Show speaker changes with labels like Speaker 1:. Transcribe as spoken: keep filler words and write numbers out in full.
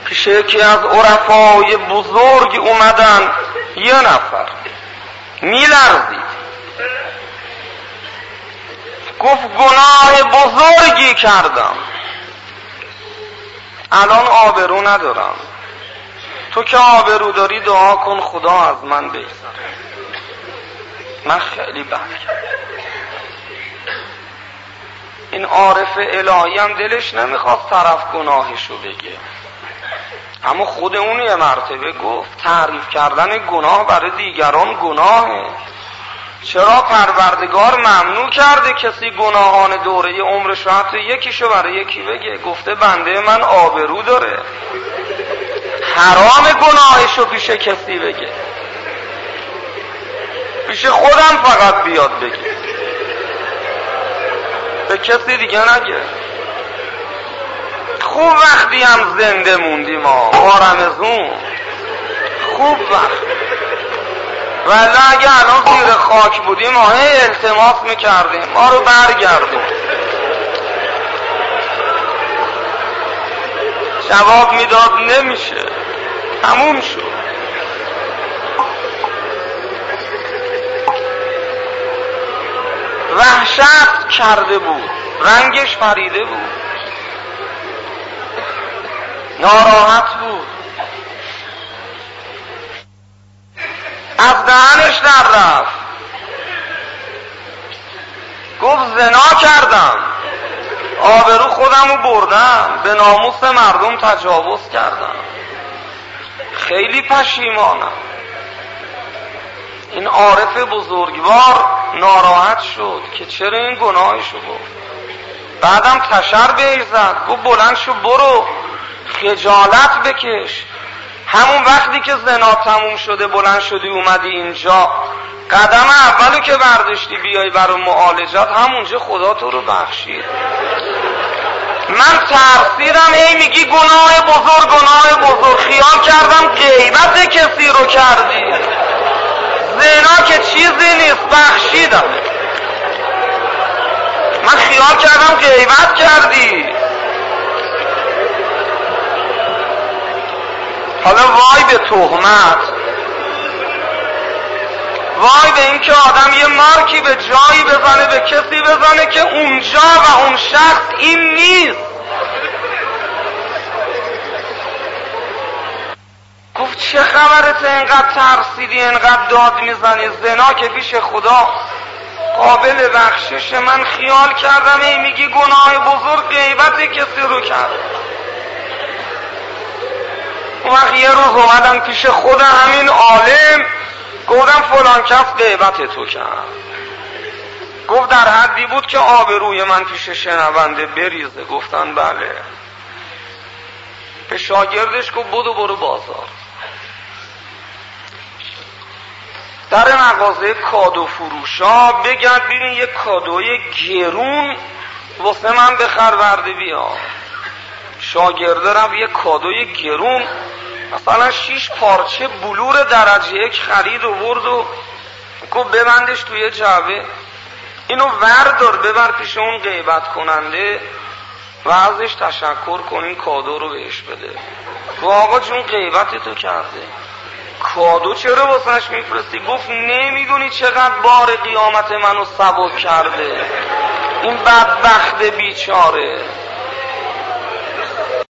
Speaker 1: پیش یکی از عرفای بزرگ اومدن، یه نفر میلرزید، گفت گناه بزرگی کردم، الان آبرو ندارم، تو که آبرو داری دعا کن خدا از من بگذره، من خیلی بد کردم. این عارف الهی هم دلش نمیخواست طرف گناهشو بگه، اما خود اون یه مرتبه گفت تعریف کردن گناه برای دیگران گناهه. چرا پروردگار ممنوع کرده کسی گناهان دوره عمرش حتی یکیشو برای یکی بگه؟ گفته بنده من آبرو داره، حرام گناهشو پیش کسی بگه، پیش خودم فقط بیاد بگه، به کسی دیگه نگه. خوب وقتی هم زنده موندیم ما ما رمزون، خوب وقت، ولی اگه الان زیر خاک بودیم ما هی التماس میکردیم ما رو برگردون، جواب میداد نمیشه، تموم شد. وحشت کرده بود، رنگش پریده بود، ناراحت بود، از دهنش در رفت، گفت زنا کردم، آبرو خودمو بردم، به ناموس مردم تجاوز کردم، خیلی پشیمانم. این عارف بزرگوار ناراحت شد که چرا این گناهشو گفت. بعدم تشر بهش زد، گفت بلند شو برو خجالت بکش. همون وقتی که زنا تموم شده بلند شدی اومدی اینجا، قدم اولو که برداشتی بیای برای معالجات، همونجا خدا تو رو بخشید. من ترسیدم ای میگی گناه بزرگ گناه بزرگ، خیال کردم غیبت کسی رو کردی، زنا که چیزی نیست بخشیدم. من خیال کردم غیبت کردی. حالا وای به تهمت، وای به این که آدم یه مارکی به جایی بزنه، به کسی بزنه که اونجا و اون شخص این نیست. گفت چه خبرت اینقدر ترسیدی، اینقدر داد میزنی؟ زنا که پیش خدا قابل بخشش. من خیال کردم ای میگی گناه بزرگ غیبت کسی رو کرد. اون وقت یه روز اومدم پیش خود همین عالم، گفتم فلان کس غیبت تو کرد. گفت در حدی بود که آبروی من پیش شنونده بریزه. گفتن بله. به شاگردش گفت بدو برو بازار، در مغازه کادو فروشا بگرد ببین یه کادوی گرون واسه من بخر ورده بیا. شاگرده رفت یه کادوی گرون، مثلا شیش پارچه بلور درجه یک خرید و برد و گفت ببندش توی جعبه، اینو وردار ببر پیش اون غیبت کننده و ازش تشکر کن، این کادو رو بهش بده. گفت آقا جون غیبت تو کرده، کادو چرا واسش میفرستی؟ گفت نمیدونی چقدر بار قیامت منو سبک کرده این بدبخت بیچاره.